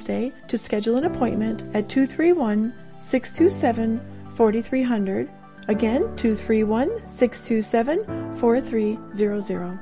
Wednesday to schedule an appointment at 231-627-4300. Again, 231-627-4300.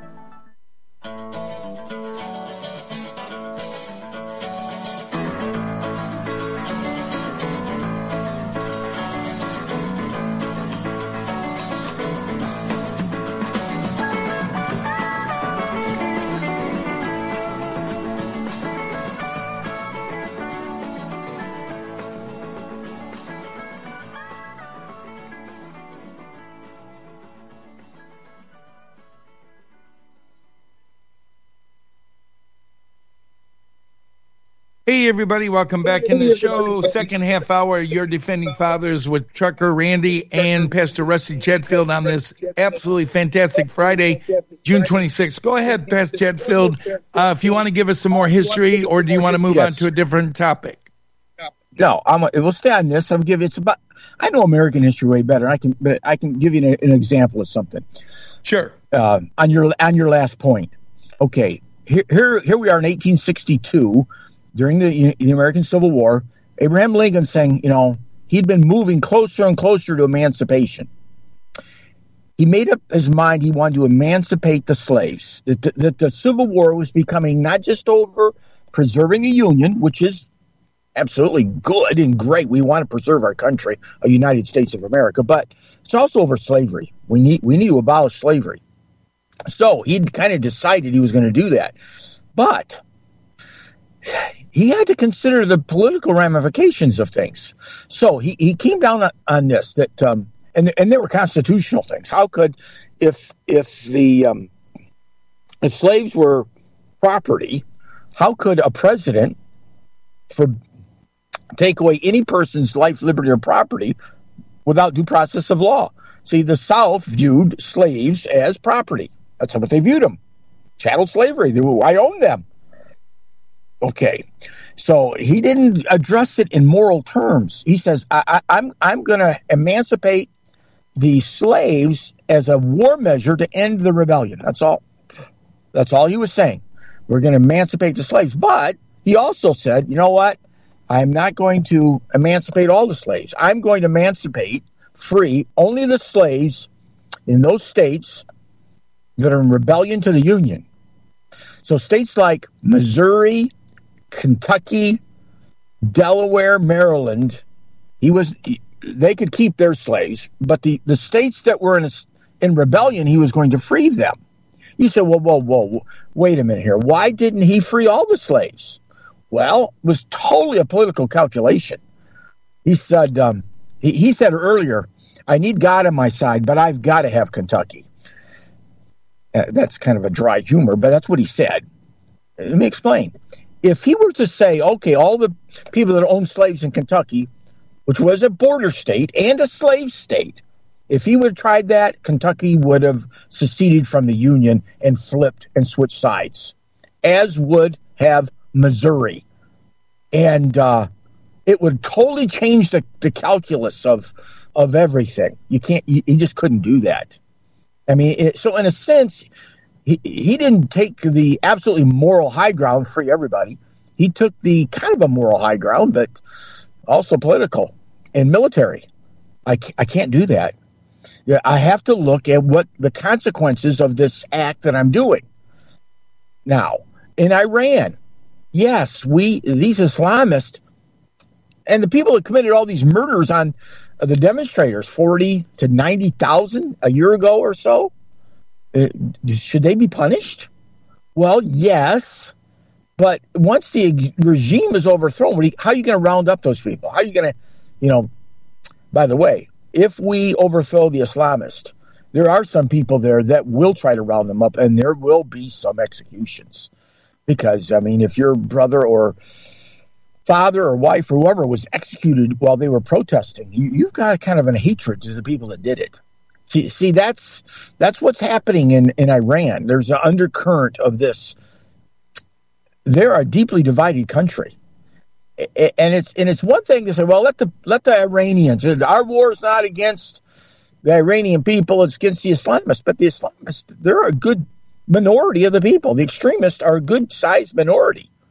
Hey, everybody. Welcome back in the show. Second half hour, Your Defending Fathers with Trucker Randy and Pastor Rusty Chatfield on this absolutely fantastic Friday, June 26th. Go ahead, Pastor Chatfield, if you want to give us some more history, or do you want to move on to a different topic? No, we'll stay on this. I know American history way better. I can give you an example of something. Sure. On your last point. Okay, here we are in 1862. During the American Civil War, Abraham Lincoln saying, he'd been moving closer and closer to emancipation. He made up his mind he wanted to emancipate the slaves, that the Civil War was becoming not just over preserving the Union, which is absolutely good and great. We want to preserve our country, a United States of America, but it's also over slavery. We need to abolish slavery. So he'd kind of decided he was going to do that. But he had to consider the political ramifications of things. So he came down on this, that and there were constitutional things. How could, if slaves were property, how could a president take away any person's life, liberty, or property without due process of law? See, the South viewed slaves as property. That's what they viewed them. Chattel slavery. I own them. Okay, so he didn't address it in moral terms. He says, I'm going to emancipate the slaves as a war measure to end the rebellion. That's all. That's all he was saying. We're going to emancipate the slaves. But he also said, you know what? I'm not going to emancipate all the slaves. I'm going to emancipate, free, only the slaves in those states that are in rebellion to the Union. So states like Missouri, Kentucky, Delaware, Maryland, they could keep their slaves, but the states that were in rebellion, he was going to free them. You said, whoa, wait a minute here. Why didn't he free all the slaves? Well, it was totally a political calculation. He said, he said earlier, I need God on my side, but I've got to have Kentucky. That's kind of a dry humor, but that's what he said. Let me explain. If he were to say, okay, all the people that own slaves in Kentucky, which was a border state and a slave state, if he would have tried that, Kentucky would have seceded from the Union and flipped and switched sides, as would have Missouri. And it would totally change the calculus of everything. He just couldn't do that. I mean, so in a sense, he didn't take the absolutely moral high ground, free everybody. He took the kind of a moral high ground, but also political and military. I can't do that. Yeah, I have to look at what the consequences of this act that I'm doing. Now, in Iran, yes, these Islamists and the people that committed all these murders on the demonstrators, 40 to 90,000 a year ago or so, should they be punished? Well, yes, but once the regime is overthrown, how are you going to round up those people? How are you going to, by the way, if we overthrow the Islamists, there are some people there that will try to round them up, and there will be some executions. Because, I mean, if your brother or father or wife or whoever was executed while they were protesting, you've got kind of a hatred to the people that did it. See, that's what's happening in Iran. There's an undercurrent of this. They're a deeply divided country. And it's one thing to say, well, let the Iranians, our war is not against the Iranian people, it's against the Islamists. But the Islamists, they're a good minority of the people. The extremists are a good-sized minority.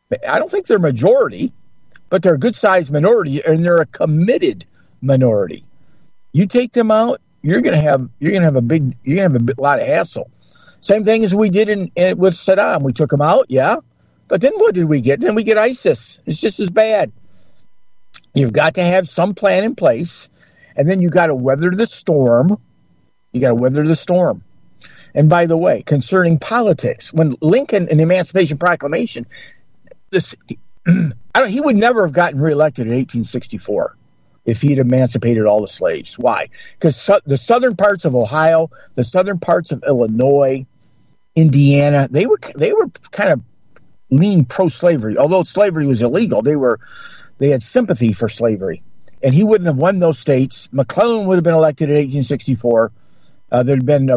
I don't think they're a majority, but they're a good-sized minority, and they're a committed minority. You take them out, you're going to have a lot of hassle. Same thing as we did with Saddam. We took him out, yeah, but then what did we get? Then we get ISIS. It's just as bad. You've got to have some plan in place, and then you got to weather the storm. And by the way, concerning politics, when Lincoln in the Emancipation Proclamation, he would never have gotten reelected in 1864 if he'd emancipated all the slaves. Why? Because the southern parts of Ohio, the southern parts of Illinois, Indiana, they were kind of lean pro-slavery. Although slavery was illegal, they had sympathy for slavery. And he wouldn't have won those states. McClellan would have been elected in 1864. The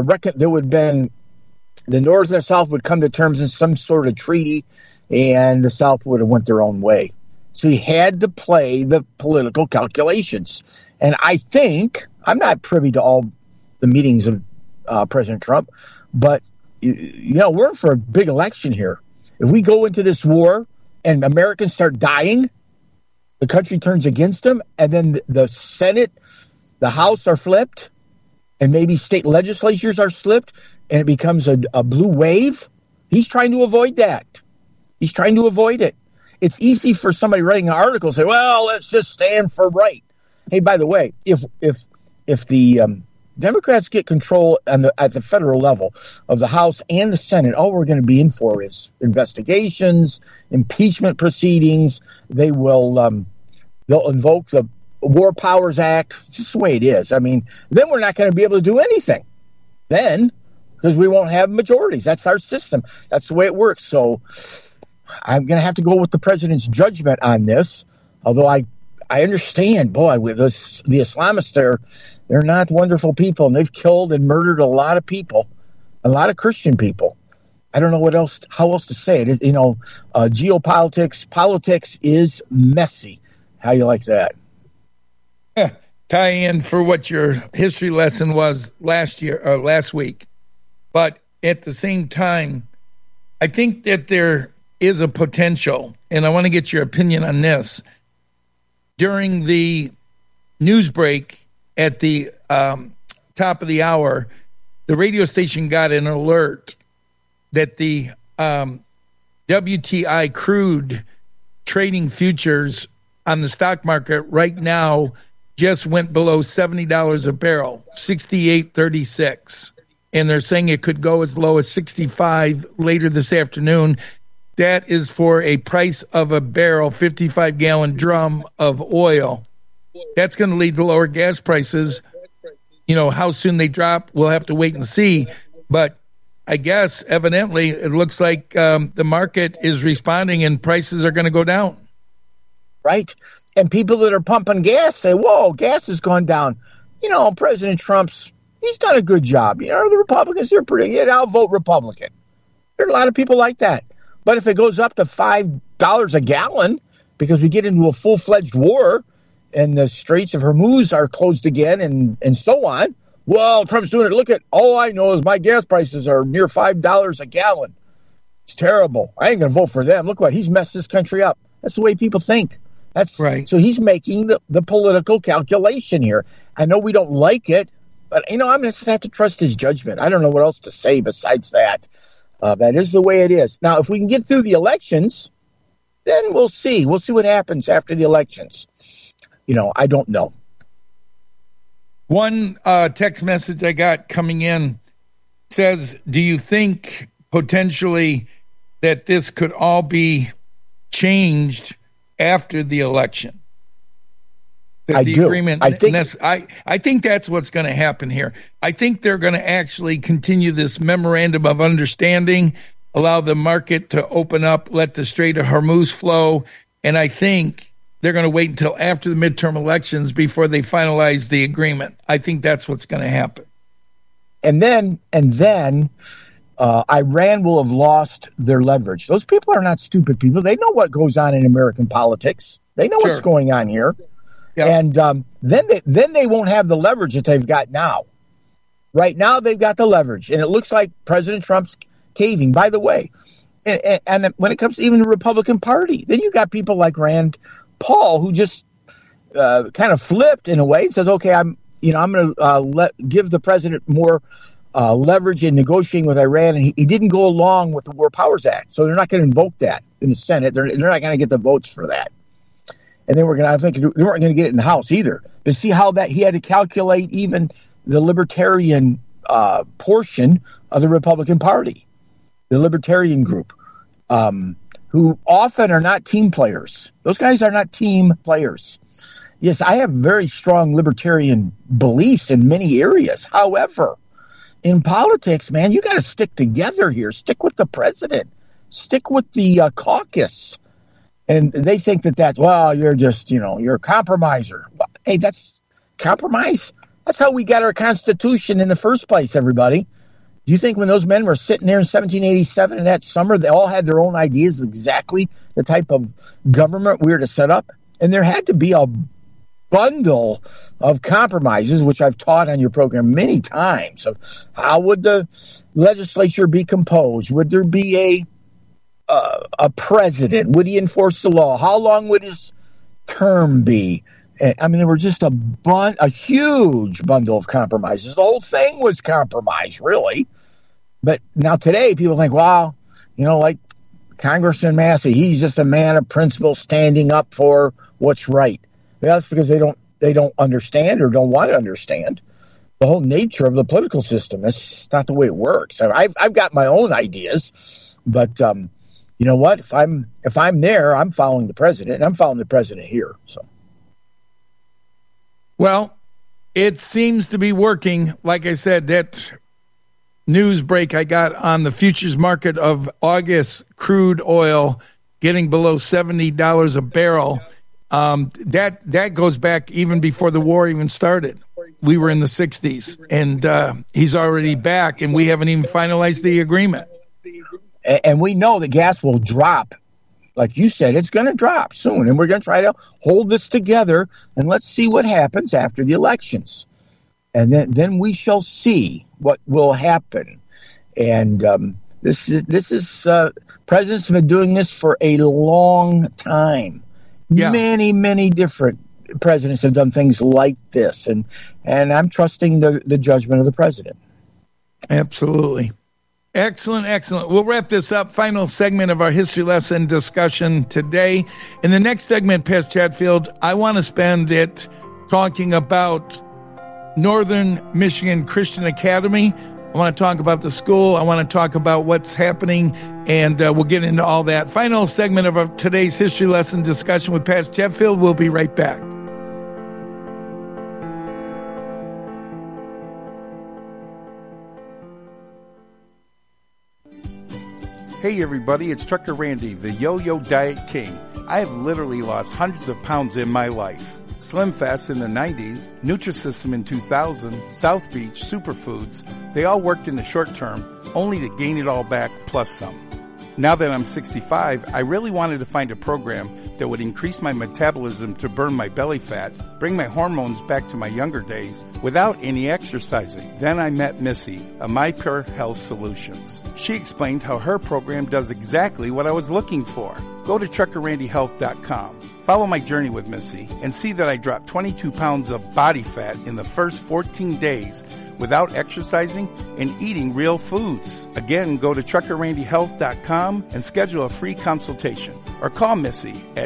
North and the South would come to terms in some sort of treaty, and the South would have went their own way. So he had to play the political calculations. And I think, I'm not privy to all the meetings of President Trump, but we're in for a big election here. If we go into this war and Americans start dying, the country turns against them, and then the Senate, the House are flipped, and maybe state legislatures are slipped, and it becomes a blue wave. He's trying to avoid that. He's trying to avoid it. It's easy for somebody writing an article to say, well, let's just stand for right. Hey, by the way, if the Democrats get control at the federal level of the House and the Senate, all we're going to be in for is investigations, impeachment proceedings. They'll invoke the War Powers Act. It's just the way it is. I mean, then we're not going to be able to do anything. Then, because we won't have majorities. That's our system. That's the way it works. So I'm going to have to go with the president's judgment on this. Although I understand, boy, with the Islamists, they're not wonderful people, and they've killed and murdered a lot of people, a lot of Christian people. I don't know how else to say it. Geopolitics, politics is messy. How you like that? Tie in for what your history lesson was last week. But at the same time, I think that there is a potential, and I want to get your opinion on this. During the news break at the top of the hour, the radio station got an alert that the WTI crude trading futures on the stock market right now just went below $70 a barrel, 68.36. And they're saying it could go as low as 65 later this afternoon. That is for a price of a barrel, 55-gallon drum of oil. That's going to lead to lower gas prices. How soon they drop, we'll have to wait and see. But I guess, evidently, it looks like the market is responding and prices are going to go down. Right. And people that are pumping gas say, whoa, gas has gone down. President he's done a good job. The Republicans, they're pretty good. I'll vote Republican. There are a lot of people like that. But if it goes up to $5 a gallon because we get into a full-fledged war and the Straits of Hormuz are closed again and so on, well, Trump's doing it. Look at, all I know is my gas prices are near $5 a gallon. It's terrible. I ain't going to vote for them. Look what, he's messed this country up. That's the way people think. That's right. So he's making the political calculation here. I know we don't like it, but, I'm going to have to trust his judgment. I don't know what else to say besides that. That is the way it is. Now, if we can get through the elections, then we'll see. We'll see what happens after the elections. I don't know. One text message I got coming in says, do you think potentially that this could all be changed after the election? I do. Agreement, I think that's what's going to happen here. I think they're going to actually continue this memorandum of understanding, allow the market to open up, let the Strait of Hormuz flow, and I think they're going to wait until after the midterm elections before they finalize the agreement. I think that's what's going to happen. And then Iran will have lost their leverage. Those people are not stupid people. They know what goes on in American politics. They know what's going on here. Yep. And then they won't have the leverage that they've got now. Right now, they've got the leverage. And it looks like President Trump's caving. By the way, And when it comes to even the Republican Party, then you got people like Rand Paul who just kind of flipped in a way and says, okay, I'm going to give the president more leverage in negotiating with Iran, and he didn't go along with the War Powers Act, so they're not going to invoke that in the Senate. They're not going to get the votes for that, and they weren't going to get it in the House either. But see how that he had to calculate even the libertarian portion of the Republican Party, the libertarian group, who often are not team players. Those guys are not team players. Yes, I have very strong libertarian beliefs in many areas. However, in politics, man, you got to stick together here. Stick with the president. Stick with the caucus. And they think that's, well, you're just, you're a compromiser. Hey, that's compromise. That's how we got our Constitution in the first place, everybody. Do you think when those men were sitting there in 1787 in that summer, they all had their own ideas exactly the type of government we were to set up? And there had to be a bundle of compromises, which I've taught on your program many times, of how would the legislature be composed? Would there be a president? Would he enforce the law? How long would his term be? I mean, there were just a huge bundle of compromises. The whole thing was compromise, really. But now today, people think, wow, like Congressman Massey, he's just a man of principle standing up for what's right. That's because they don't understand or don't want to understand the whole nature of the political system. That's just not the way it works. I've got my own ideas, but you know what? If I'm there, I'm following the president, and I'm following the president here. So. Well, it seems to be working. Like I said, that news break I got on the futures market of August crude oil getting below $70 a barrel, that goes back even before the war even started. We were in the 60s, and he's already back, and we haven't even finalized the agreement. And we know that gas will drop. Like you said, it's going to drop soon, and we're going to try to hold this together, and let's see what happens after the elections. And then we shall see what will happen. And this is presidents have been doing this for a long time. Yeah. Many, many different presidents have done things like this, and I'm trusting the judgment of the president. Absolutely. Excellent, excellent. We'll wrap this up. Final segment of our history lesson discussion today. In the next segment, Pastor Chatfield, I want to spend it talking about Northern Michigan Christian Academy. I want to talk about the school. I want to talk about what's happening, and we'll get into all that. Final segment of our today's history lesson discussion with Pastor Chatfield. We'll be right back. Hey everybody, it's Trucker Randy, the Yo-Yo Diet King. I have literally lost hundreds of pounds in my life. Slim Fast in the 90s, Nutrisystem in 2000, South Beach, Superfoods, they all worked in the short term, only to gain it all back plus some. Now that I'm 65, I really wanted to find a program that would increase my metabolism to burn my belly fat, bring my hormones back to my younger days without any exercising. Then I met Missy of My Pure Health Solutions. She explained how her program does exactly what I was looking for. Go to truckerrandyhealth.com. Follow my journey with Missy and see that I dropped 22 pounds of body fat in the first 14 days without exercising and eating real foods. Again, go to truckerrandyhealth.com and schedule a free consultation or call Missy at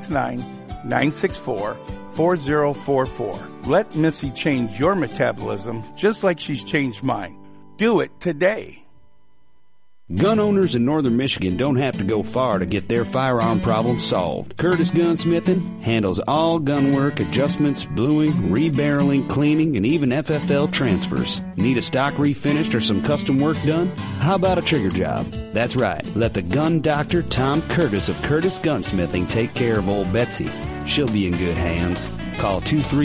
269-964-4044. Let Missy change your metabolism just like she's changed mine. Do it today. Gun owners in northern Michigan don't have to go far to get their firearm problem solved. Curtis Gunsmithing handles all gun work, adjustments, bluing, rebarreling, cleaning, and even FFL transfers. Need a stock refinished or some custom work done? How about a trigger job? That's right. Let the gun doctor Tom Curtis of Curtis Gunsmithing take care of old Betsy. She'll be in good hands. Call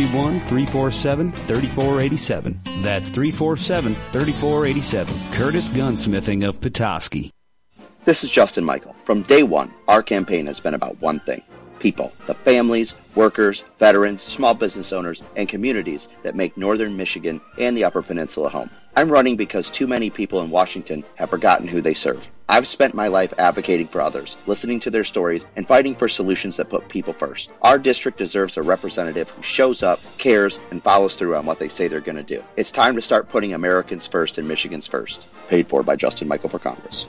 231-347-3487. That's 347-3487. Curtis Gunsmithing of Petoskey. This is Justin Michael. From day one, our campaign has been about one thing: people, the families, workers, veterans, small business owners, and communities that make Northern Michigan and the Upper Peninsula home. I'm running because too many people in Washington have forgotten who they serve. I've spent my life advocating for others, listening to their stories, and fighting for solutions that put people first. Our district deserves a representative who shows up, cares, and follows through on what they say they're going to do. It's time to start putting Americans first and Michigan's first. Paid for by Justin Michael for Congress.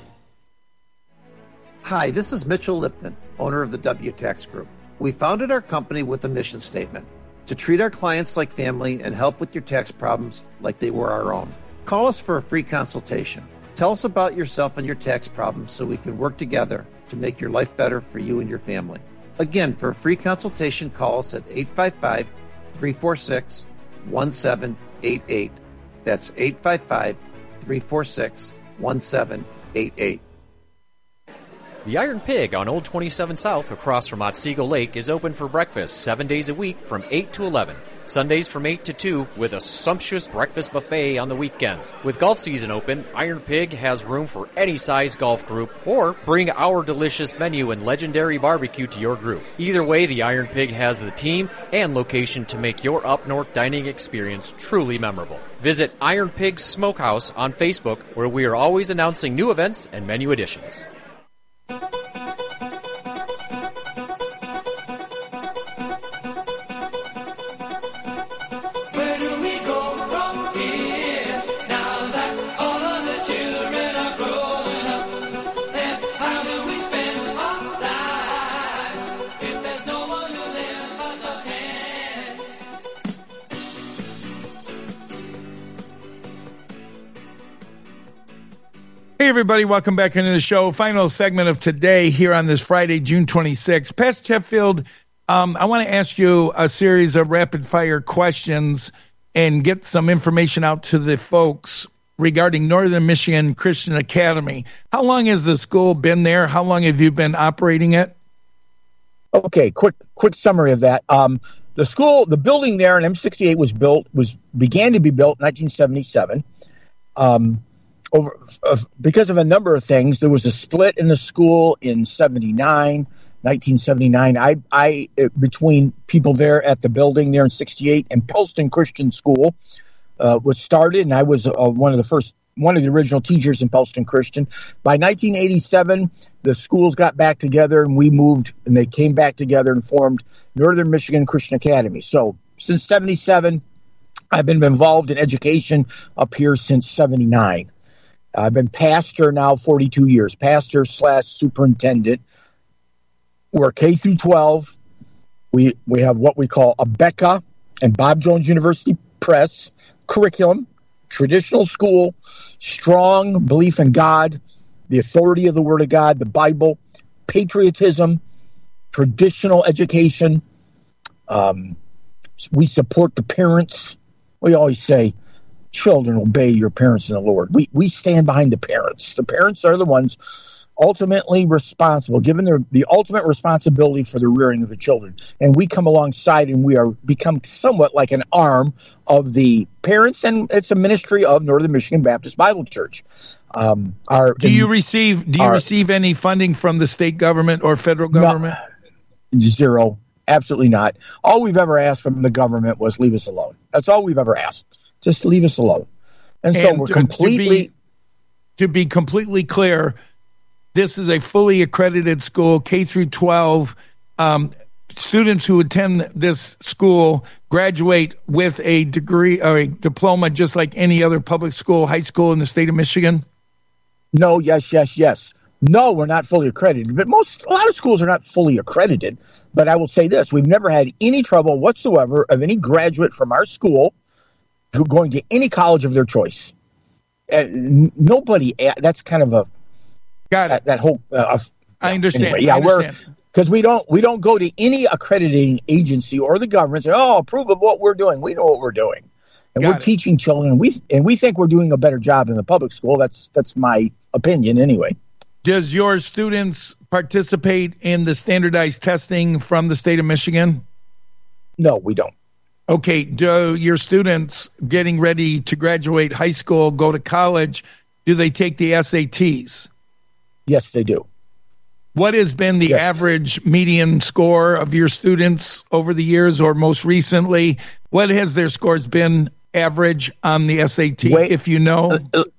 Hi, this is Mitchell Lipton, owner of the W-Tax Group. We founded our company with a mission statement: to treat our clients like family and help with your tax problems like they were our own. Call us for a free consultation. Tell us about yourself and your tax problems so we can work together to make your life better for you and your family. Again, for a free consultation, call us at 855-346-1788. That's 855-346-1788. The Iron Pig on Old 27 South across from Otsego Lake is open for breakfast 7 days a week from 8 to 11. Sundays from 8 to 2 with a sumptuous breakfast buffet on the weekends. With golf season open, Iron Pig has room for any size golf group, or bring our delicious menu and legendary barbecue to your group. Either way, the Iron Pig has the team and location to make your up-north dining experience truly memorable. Visit Iron Pig Smokehouse on Facebook, where we are always announcing new events and menu additions. Hey, everybody. Welcome back into the show. Final segment of today here on this Friday, June 26th. Pastor Chetfield, I want to ask you a series of rapid-fire questions and get some information out to the folks regarding Northern Michigan Christian Academy. How long has the school been there? How long have you been operating it? Okay, quick summary of that. The building there in M68 began to be built in 1977. Because of a number of things, there was a split in the school in 1979. I between people there at the building there in 68 and Pellston Christian School was started, and I was one of the original teachers in Pellston Christian. By 1987, the schools got back together, and we moved, and they came back together and formed Northern Michigan Christian Academy. So since 77, I've been involved in education up here since 79. I've been pastor now 42 years, pastor/superintendent. We're K through 12. We have what we call a Becca and Bob Jones University Press curriculum, traditional school, strong belief in God, the authority of the Word of God, the Bible, patriotism, traditional education. We support the parents. We always say, children, obey your parents in the Lord. We stand behind the parents. The parents are the ones ultimately responsible, given the ultimate responsibility for the rearing of the children. And we come alongside, and we are become somewhat like an arm of the parents, and it's a ministry of Northern Michigan Baptist Bible Church. Do you receive any funding from the state government or federal government? No, zero. Absolutely not. All we've ever asked from the government was leave us alone. That's all we've ever asked. Just leave us alone. And so we're completely... To be completely clear, this is a fully accredited school, K through 12. Students who attend this school graduate with a degree or a diploma just like any other public school, high school in the state of Michigan? No, yes. No, we're not fully accredited. But a lot of schools are not fully accredited. But I will say this, we've never had any trouble whatsoever of any graduate from our school going to any college of their choice. Nobody. That's kind of a got it. That whole. I understand. Anyway, we're because we don't go to any accrediting agency or the government and say, approve of what we're doing. We know what we're doing, and we're teaching children. And we think we're doing a better job in the public school. That's my opinion, anyway. Does your students participate in the standardized testing from the state of Michigan? No, we don't. Okay, do your students getting ready to graduate high school, go to college, do they take the SATs? Yes, they do. What has been the average median score of your students over the years, or most recently? What has their scores been average on the SAT, if you know?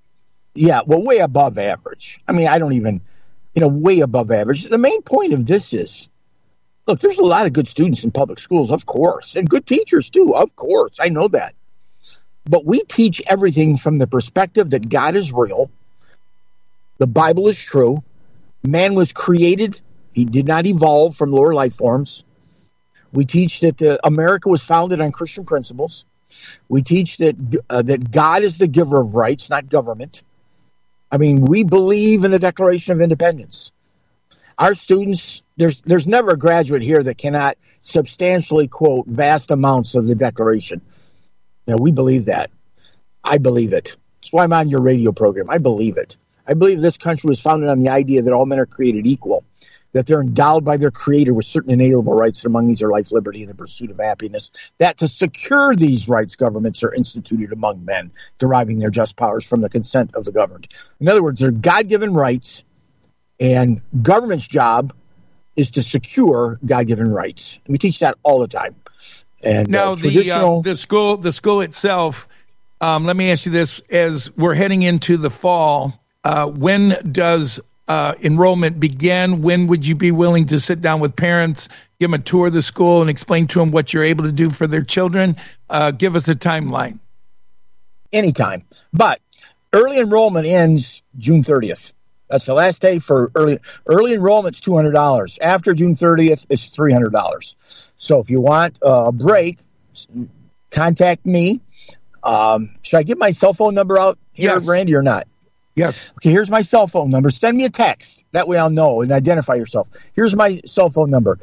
Way above average. I mean, I don't even, way above average. The main point of this is, look, there's a lot of good students in public schools, of course, and good teachers too, of course. I know that. But we teach everything from the perspective that God is real, the Bible is true, man was created, he did not evolve from lower life forms. We teach that America was founded on Christian principles. We teach that God is the giver of rights, not government. I mean, we believe in the Declaration of Independence. Our students, there's never a graduate here that cannot substantially quote vast amounts of the Declaration. We believe that. I believe it. That's why I'm on your radio program. I believe it. I believe this country was founded on the idea that all men are created equal, that they're endowed by their Creator with certain inalienable rights, and among these are life, liberty, and the pursuit of happiness, that to secure these rights, governments are instituted among men, deriving their just powers from the consent of the governed. In other words, they're God-given rights, and government's job is to secure God-given rights. And we teach that all the time. And now the school itself, let me ask you this, as we're heading into the fall, when does enrollment begin? When would you be willing to sit down with parents, give them a tour of the school, and explain to them what you're able to do for their children? Give us a timeline. Anytime. But early enrollment ends June 30th. That's the last day for early enrollment's $200. After June 30th, it's $300. So if you want a break, contact me. Should I give my cell phone number out here, Randy, or not? Yes. Okay, here's my cell phone number. Send me a text. That way I'll know and identify yourself. Here's my cell phone number,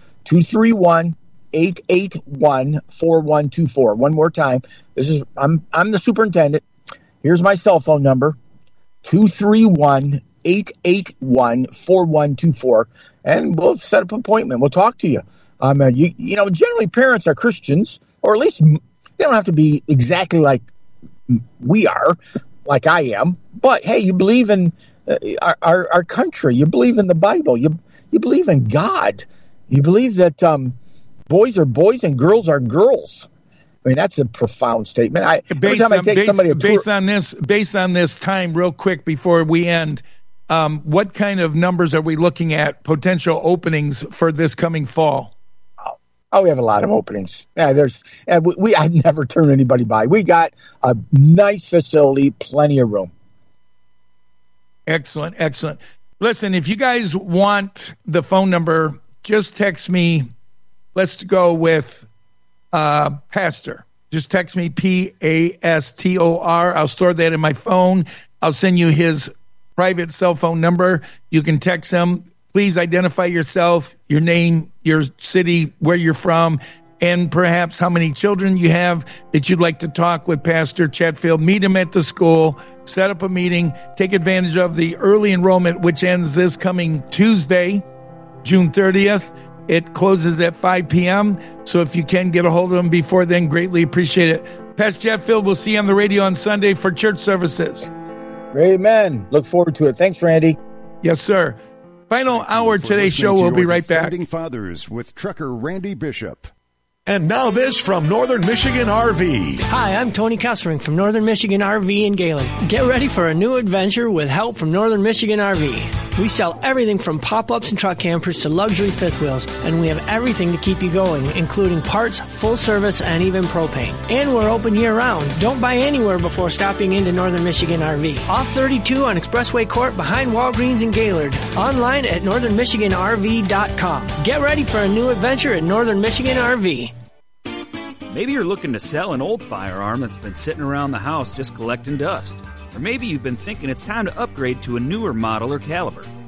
231-881-4124. One more time. I'm the superintendent. Here's my cell phone number, 231-881-4124. And we'll set up an appointment. We'll talk to you. Generally parents are Christians, or at least they don't have to be exactly like we are, like I am. But hey, you believe in our country. You believe in the Bible. You believe in God. You believe that boys are boys and girls are girls. I mean, that's a profound statement. Based on this time, real quick before we end, what kind of numbers are we looking at, potential openings for this coming fall? Oh, we have a lot of openings. I never turn anybody by. We got a nice facility, plenty of room. Excellent. Listen, if you guys want the phone number, just text me. Let's go with Pastor. Just text me PASTOR. I'll store that in my phone. I'll send you his private cell phone number. You can text him. Please identify yourself, your name, your city, where you're from, and perhaps how many children you have that you'd like to talk with Pastor Chatfield. Meet him at the school, set up a meeting, take advantage of the early enrollment, which ends this coming Tuesday, June 30th. It closes at 5 p.m., so if you can get a hold of them before then, greatly appreciate it. Pastor Chatfield, we'll see you on the radio on Sunday for church services. Amen. Look forward to it. Thanks, Randy. Yes, sir. Final hour today's show. We'll be right back. Fathers with trucker Randy Bishop. And now this from Northern Michigan RV. Hi, I'm Tony Kessering from Northern Michigan RV in Gaylord. Get ready for a new adventure with help from Northern Michigan RV. We sell everything from pop-ups and truck campers to luxury fifth wheels, and we have everything to keep you going, including parts, full service, and even propane. And we're open year-round. Don't buy anywhere before stopping into Northern Michigan RV. Off 32 on Expressway Court behind Walgreens in Gaylord. Online at northernmichiganrv.com. Get ready for a new adventure at Northern Michigan RV. Maybe you're looking to sell an old firearm that's been sitting around the house just collecting dust. Or maybe you've been thinking it's time to upgrade to a newer model or caliber.